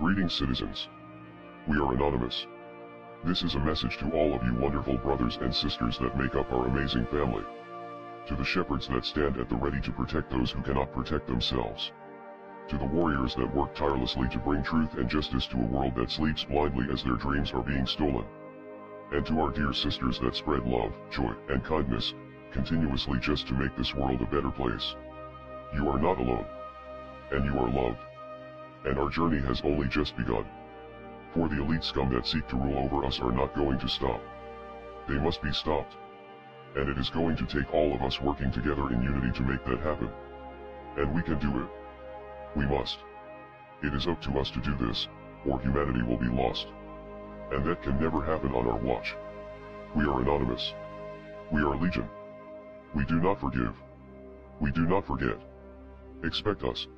Greetings, citizens. We are anonymous. This is a message to all of you wonderful brothers and sisters that make up our amazing family. To the shepherds that stand at the ready to protect those who cannot protect themselves. To the warriors that work tirelessly to bring truth and justice to a world that sleeps blindly as their dreams are being stolen. And to our dear sisters that spread love, joy, and kindness, continuously just to make this world a better place. You are not alone. And you are loved. And our journey has only just begun. For the elite scum that seek to rule over us are not going to stop. They must be stopped. And it is going to take all of us working together in unity to make that happen. And we can do it. We must. It is up to us to do this, or humanity will be lost. And that can never happen on our watch. We are anonymous. We are legion. We do not forgive. We do not forget. Expect us.